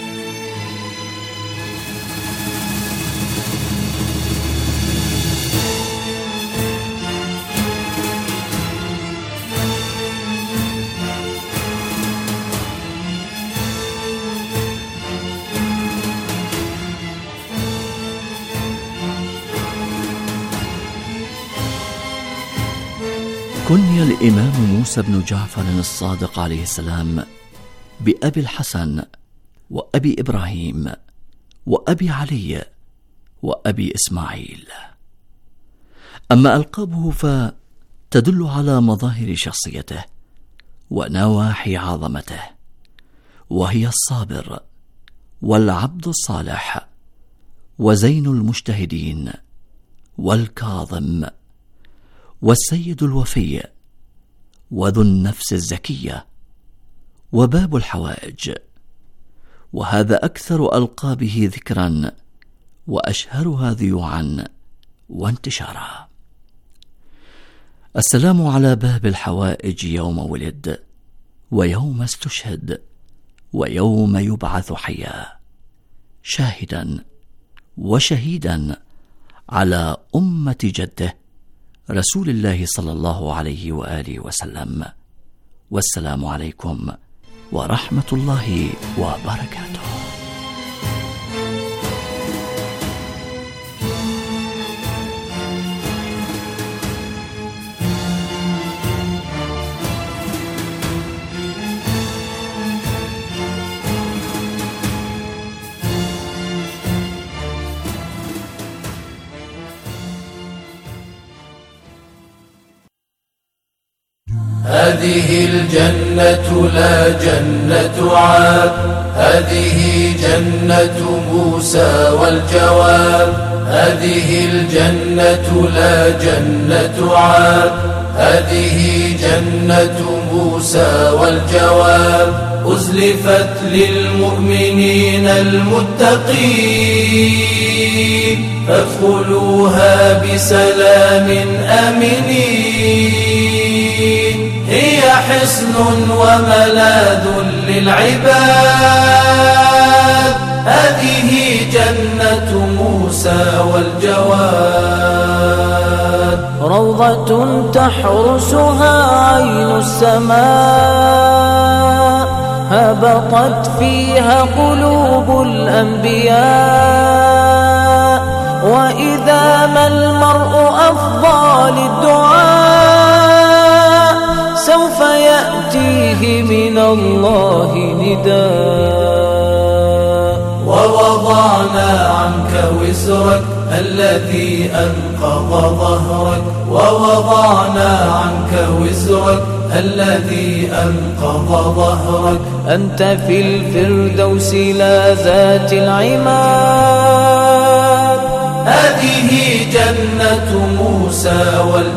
كني الإمام موسى بن جعفر الصادق عليه السلام بأبي الحسن وأبي إبراهيم وأبي علي وأبي إسماعيل. أما ألقابه فتدل على مظاهر شخصيته ونواحي عظمته، وهي الصابر والعبد الصالح وزين المجتهدين والكاظم والسيد الوفي وذو النفس الزكية وباب الحوائج. وهذا أكثر ألقابه ذكرا وأشهرها ذيوعا وانتشارا. السلام على باب الحوائج يوم ولد، ويوم استشهد، ويوم يبعث حيا، شاهدا وشهيدا على أمة جده رسول الله صلى الله عليه وآله وسلم. والسلام عليكم ورحمة الله وبركاته. هذه الجنة لا جنة عاد، هذه جنة موسى والجواب، هذه الجنة لا جنة عاد، هذه جنة موسى والجواب، أزلفت للمؤمنين المتقين، فادخلوها بسلام آمنين، هي حصن وملاذ للعباد، هذه جنة موسى والجواد، روضة تحرسها عين السماء، هبطت فيها قلوب الأنبياء، وإذا ما المرء أفضى للدعاء، سوف يأتيه من الله نداء. ووضعنا عنك وزرك الذي أنقض ظهرك، ووضعنا عنك وزرك الذي أنقض ظهرك، أنت في الفردوس لا ذات العماد، هذه جنة موسى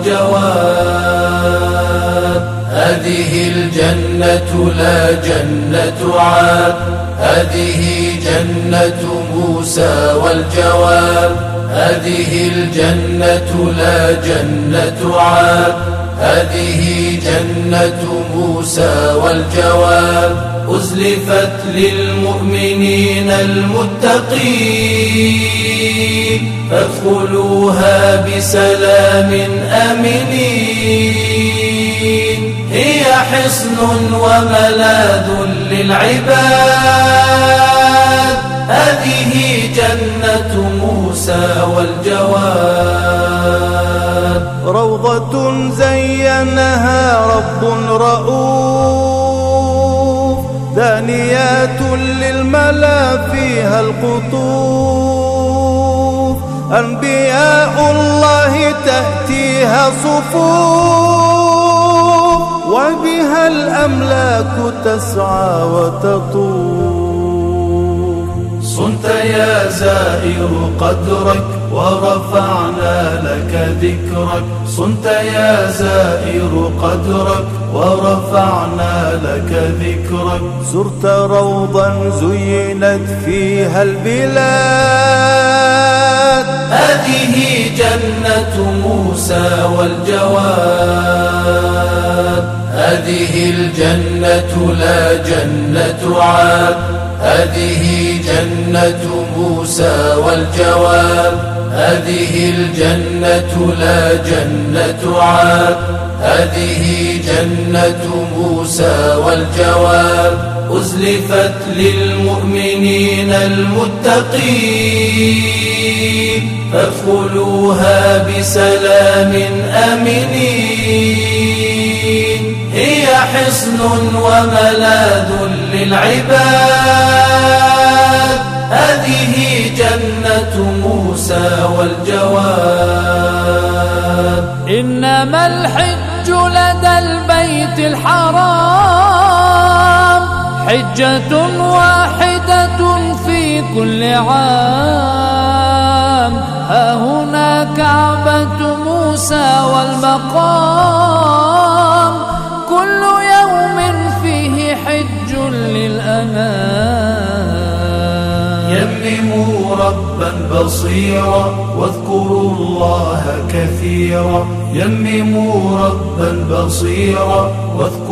والجواد، هذه الجنة لا جنة عاد، هذه جنة موسى والجواب، هذه الجنة لا جنة عاد، هذه جنة موسى والجواب، أزلفت للمؤمنين المتقين، فادخلوها بسلام آمنين، هي حصن وملاذ للعباد، هذه جنة موسى والجواد، روضة زينها رب رؤوف، دانيات للملا فيها القطوف، أنبياء الله تأتيها صفوف، وبها الأملاك تسعى وتطوف. صنت يا زائر قدرك ورفعنا لك ذكرك، صنت يا زائر قدرك ورفعنا لك ذكرك، زرت روضا زينت فيها البلاد، هذه جنة موسى والجواد، هذه الجنة لا جنة عاد، هذه جنة موسى والجواب، هذه الجنة لا جنة عاد، هذه جنة موسى والجواب، أزلفت للمؤمنين المتقين، فادخلوها بسلام آمنين، هي حصن وملاذ للعباد، هذه جنة موسى والجواد. إنما الحج لدى البيت الحرام حجة واحدة في كل عام، ها هنا كعبة موسى والمقام، كل يوم فيه حج للأنام. يمموا ربا بصيرا واذكروا الله كثيرا يمموا ربا بصيرا واذكروا